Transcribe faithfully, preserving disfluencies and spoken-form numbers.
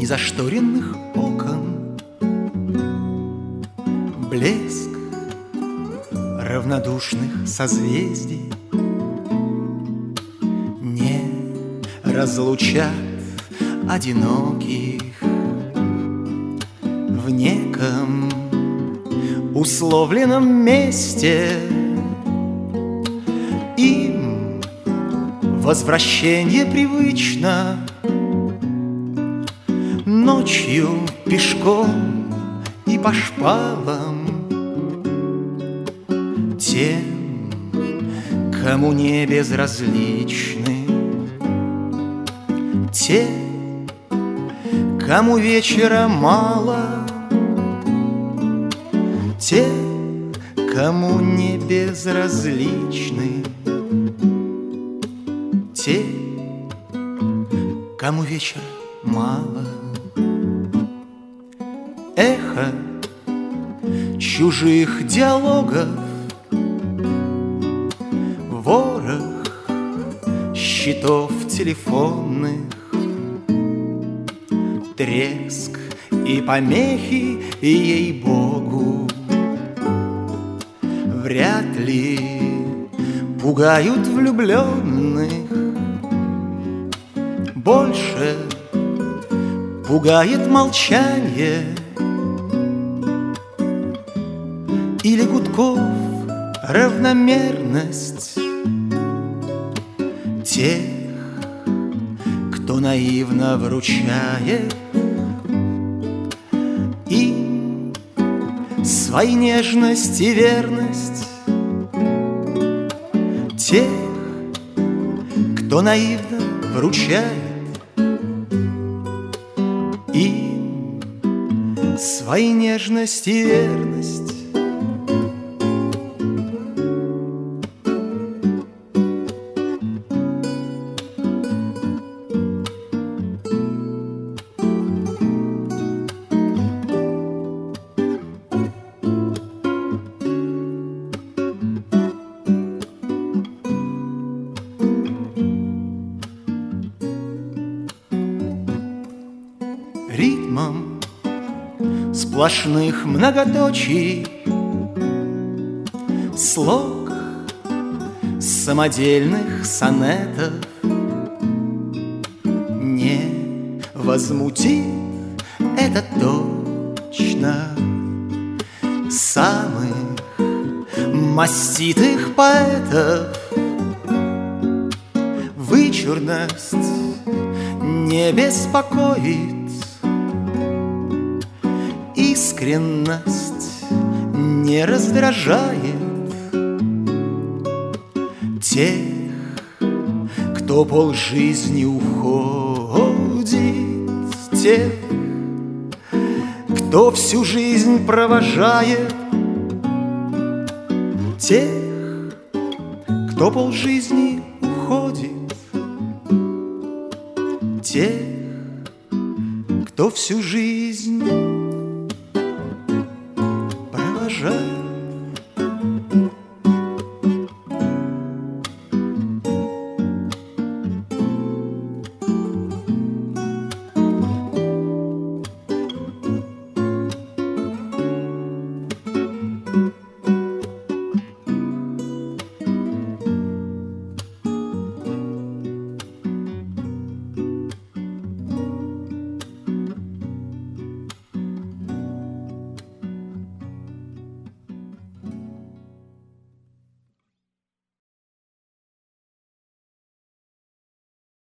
незашторенных окон, блеск равнодушных созвездий не разлучат одиноких в неком условленном месте. Им возвращение привычно, ночью пешком и по шпалам. Тем, кому не безразличны те, кому вечера мало, те, кому не безразличны те, кому вечера мало. Эхо чужих диалогов, ворох счетов телефонных, треск и помехи, и ей-богу, вряд ли пугают влюбленных. Больше пугает молчание или гудков равномерность тех, кто наивно вручает им свои нежность и верность, тех, кто наивно вручает им свои нежность и верность. Ритмом сплошных многоточий, слог самодельных сонетов не возмутит это точно самых маститых поэтов. Вычурность не беспокоит, искренность не раздражает тех, кто полжизни уходит, тех, кто всю жизнь провожает, тех, кто полжизни уходит, тех, кто всю жизнь провожает.